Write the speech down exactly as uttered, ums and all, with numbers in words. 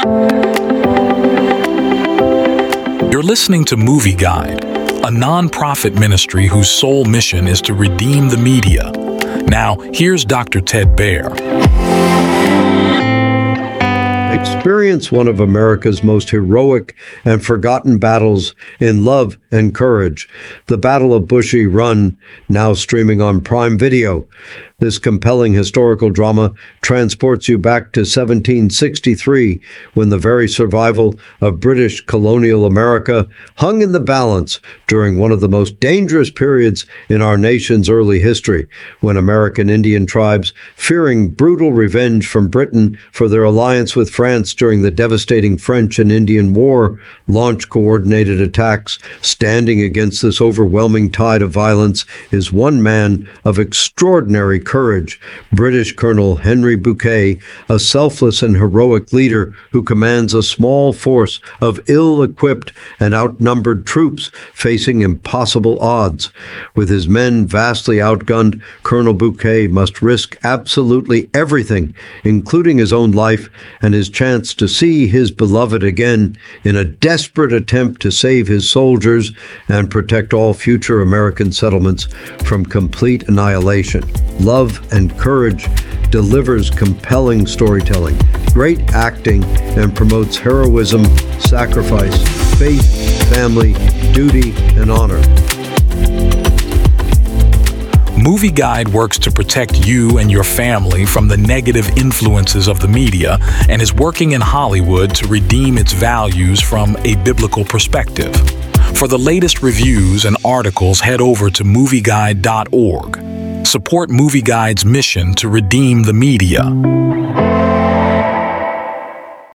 You're listening to Movie Guide, a non-profit ministry whose sole mission is to redeem the media. Now, here's Doctor Ted Baehr. Experience one of America's most heroic and forgotten battles in love and courage, the Battle of Bushy Run, now streaming on Prime Video. This compelling historical drama transports you back to seventeen sixty-three, when the very survival of British colonial America hung in the balance during one of the most dangerous periods in our nation's early history, when American Indian tribes, fearing brutal revenge from Britain for their alliance with France during the devastating French and Indian War, launched coordinated attacks. Standing against this overwhelming tide of violence is one man of extraordinary courage, British Colonel Henry Bouquet, a selfless and heroic leader who commands a small force of ill-equipped and outnumbered troops facing impossible odds. With his men vastly outgunned, Colonel Bouquet must risk absolutely everything, including his own life and his chance to see his beloved again, in a desperate attempt to save his soldiers and protect all future American settlements from complete annihilation. Love and courage delivers compelling storytelling, great acting, and promotes heroism, sacrifice, faith, family, duty, and honor. Movie Guide works to protect you and your family from the negative influences of the media and is working in Hollywood to redeem its values from a biblical perspective. For the latest reviews and articles, head over to movie guide dot org. Support Movie Guide's mission to redeem the media.